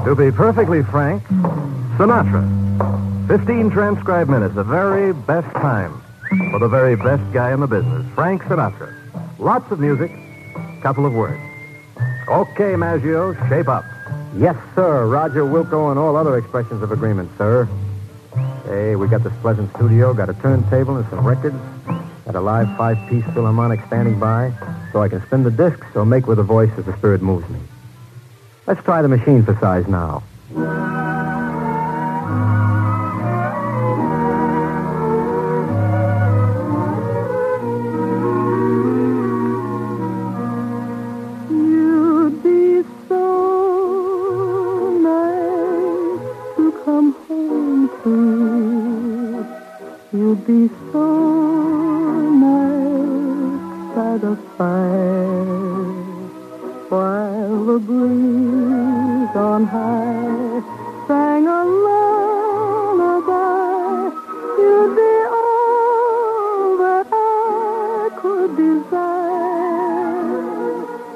To be perfectly frank, Sinatra. 15 transcribed minutes, the very best time for the very best guy in the business, Frank Sinatra. Lots of music, couple of words. Okay, Maggio, shape up. Yes, sir. Roger, Wilco, and all other expressions of agreement, sir. Hey, we got this pleasant studio, got a turntable and some records, got a live 5-piece Philharmonic standing by, so I can spin the discs or make with the voice as the spirit moves me. Let's try the machine for size now. You'd be so nice to come home to. You'd be so nice by the fire while the breeze on high sang a lullaby. You'd be all that I could desire.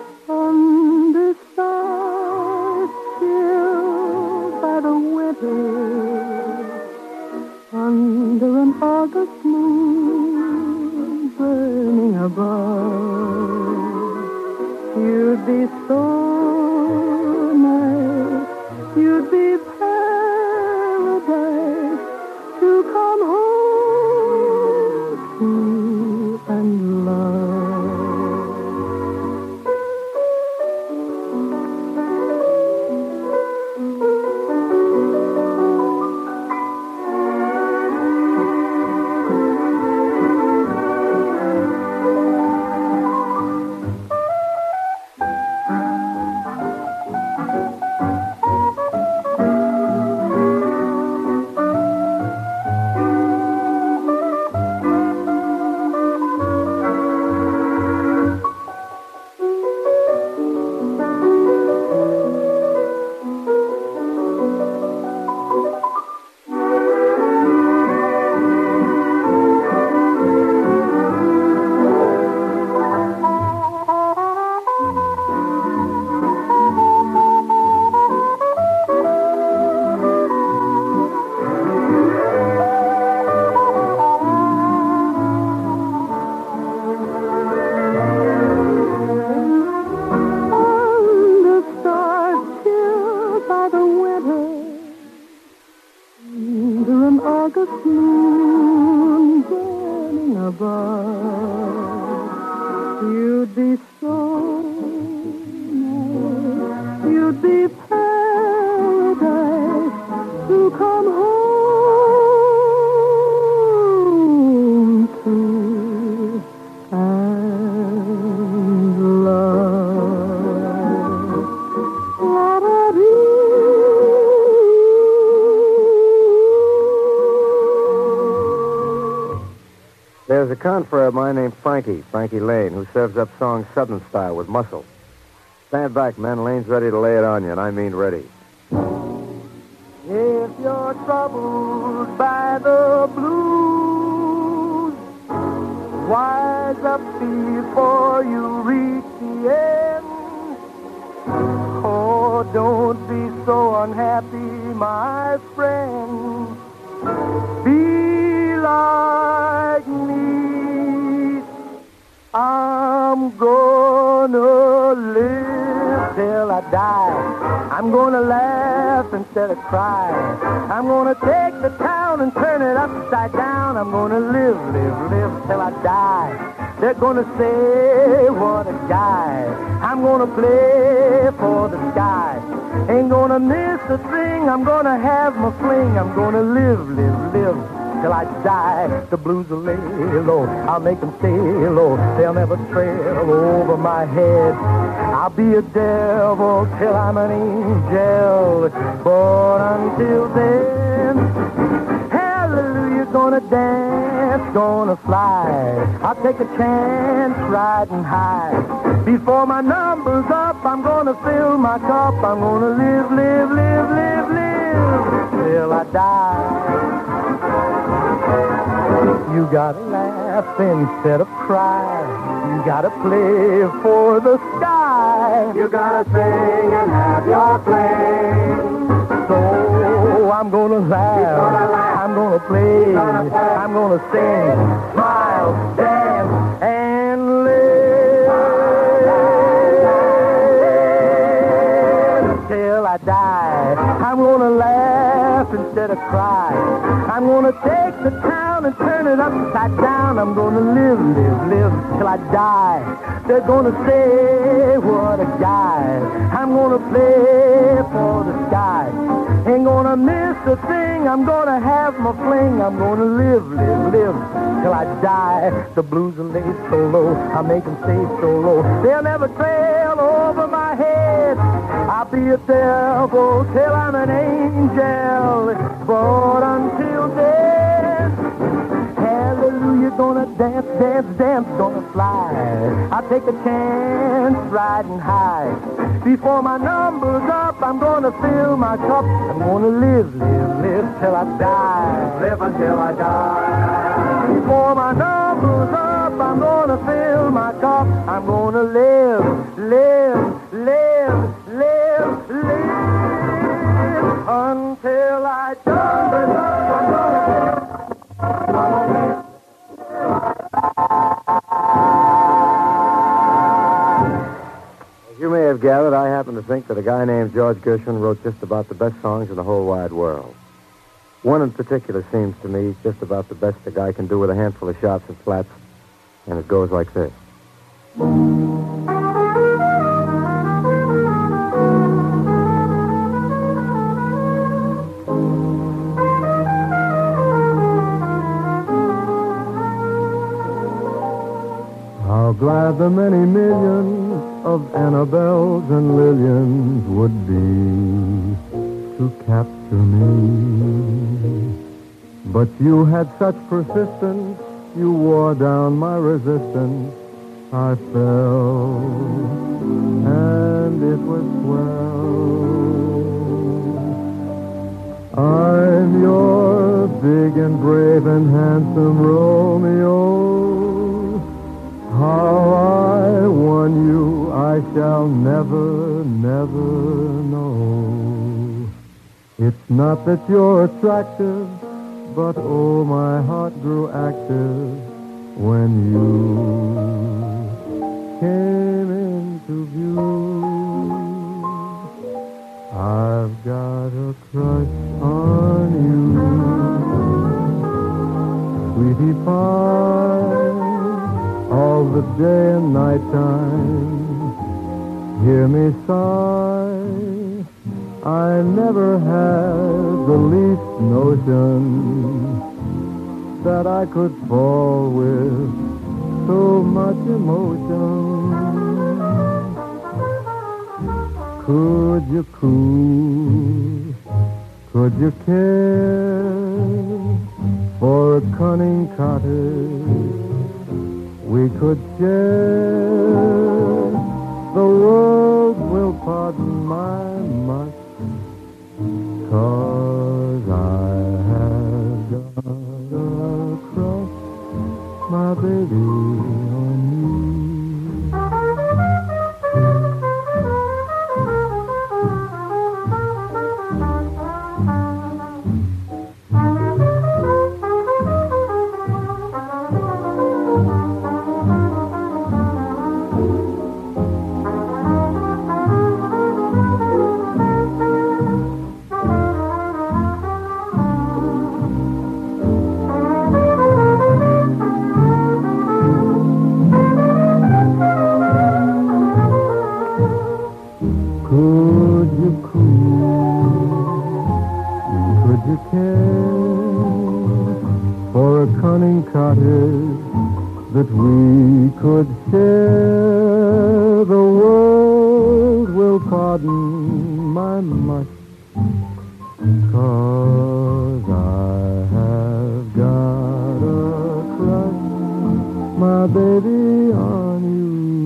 Undisguised, chilled by the winter, under an August moon burning above. You'd be so nice, you'd be paradise to come home to and love. August moon burning above. You'd be so nice, you'd be paradise to come home to and love. There's a confrere of mine named Frankie Lane, who serves up songs Southern style with muscle. Stand back, men. Lane's ready to lay it on you, and I mean ready. If you're troubled by the blues, wise up before you reach the end. Oh, don't be so unhappy, my friend. Be like me. I'm gonna live till I die. I'm gonna laugh instead of cry. I'm gonna take the town and turn it upside down. I'm gonna live till I die. They're gonna say, what a guy. I'm gonna play for the sky. Ain't gonna miss a thing. I'm gonna have my fling. I'm gonna live till I die. The blues will lay low. I'll make them stay low. They'll never trail over my head. I'll be a devil till I'm an angel. But until then, hallelujah, gonna dance, gonna fly. I'll take a chance riding high. Before my number's up, I'm gonna fill my cup. I'm gonna live till I die. You gotta laugh instead of cry. You gotta play for the sky. You gotta sing and have your fling. gonna laugh. I'm gonna play. I'm gonna sing, smile, dance, and live till I die. I'm gonna laugh instead of cry. I'm gonna take the town and turn it upside down. I'm gonna live till I die. They're gonna say, what a guy. I'm gonna play for the sky. Ain't gonna miss a thing. I'm gonna have my fling. I'm gonna live till I die. The blues are laid so low. I make them stay so low. They'll never trail over my head. I'll be a devil till I'm an angel. But until then, hallelujah, gonna dance, dance, dance, gonna fly. I'll take a chance riding high. Before my number's up, I'm gonna fill my cup. I'm gonna live till I die. Live until I die. Before my number's up, I'm gonna fill my cup. I'm gonna live until I die. As you may have gathered, I happen to think that a guy named George Gershwin wrote just about the best songs in the whole wide world. One in particular seems to me just about the best a guy can do with a handful of sharps and flats, and it goes like this. How glad the many millions of Annabelles and Lillians would be to capture me. But you had such persistence, you wore down my resistance. I fell, and it was swell. I'm your big and brave and handsome Romeo. How I won you, I shall never, never know. It's not that you're attractive, but oh, my heart grew active when you came into view. I've got a crush on you, sweetie pie. All the day and night time, hear me sigh. I never had the least notion that I could fall with so much emotion. Could you coo? Could you care for a cunning cottage? We could share. The world will pardon my much, 'cause I have got a crush, my baby, on you. That we could share. The world will pardon my much, 'cause I have got a crush, my baby, on you.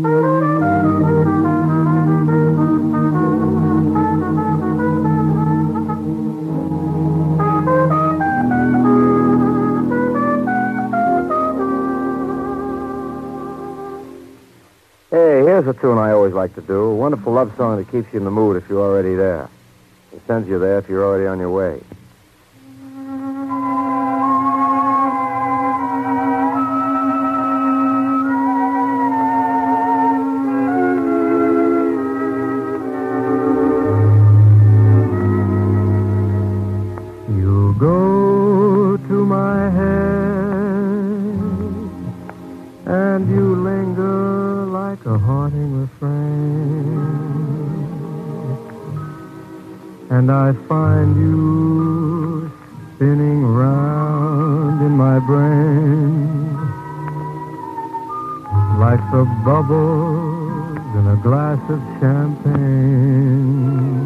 Here's a tune I always like to do. A wonderful love song that keeps you in the mood if you're already there. It sends you there if you're already on your way. and I find you spinning round in my brain like the bubbles in a glass of champagne.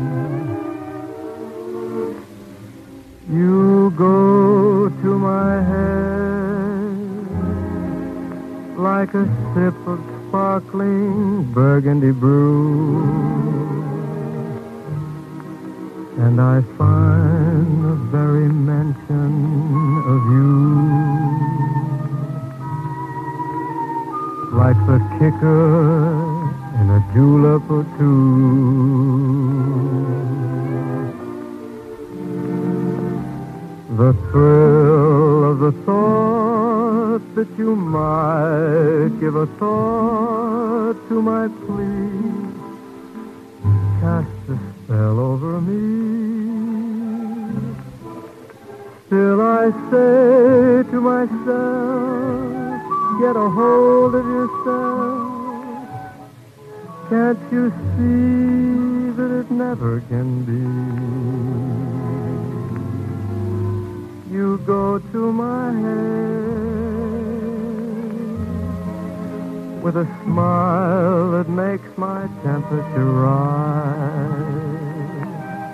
You go to my head like a sip of sparkling burgundy brew, and I find the very mention of you like the kicker in a julep or two. The thrill of the thought that you might give a thought to my plea cast a spell over me. Still I say to myself, get a hold of yourself. Can't you see that it never can be? You go to my head with a smile that makes my temperature rise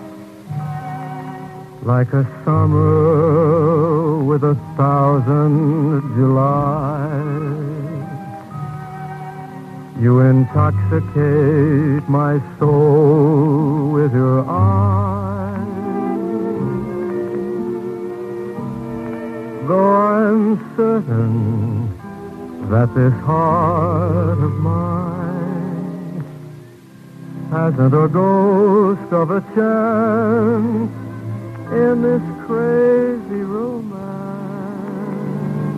like a summer with 1,000 Julys. You intoxicate my soul with your eyes. Though I'm certain that this heart of mine hasn't a ghost of a chance in this crazy romance.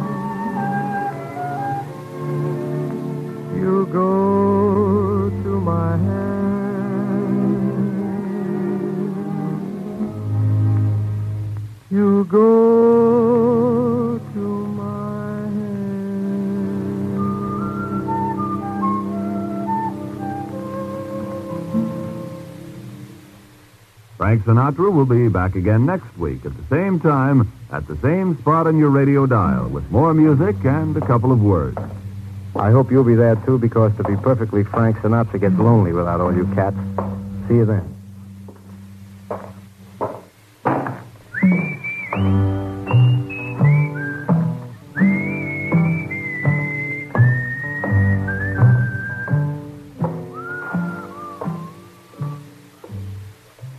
You go to my hand. You go to my hand. Frank Sinatra will be back again next week at the same time, at the same spot on your radio dial, with more music and a couple of words. I hope you'll be there, too, because to be perfectly frank, Sinatra gets lonely without all you cats. See you then.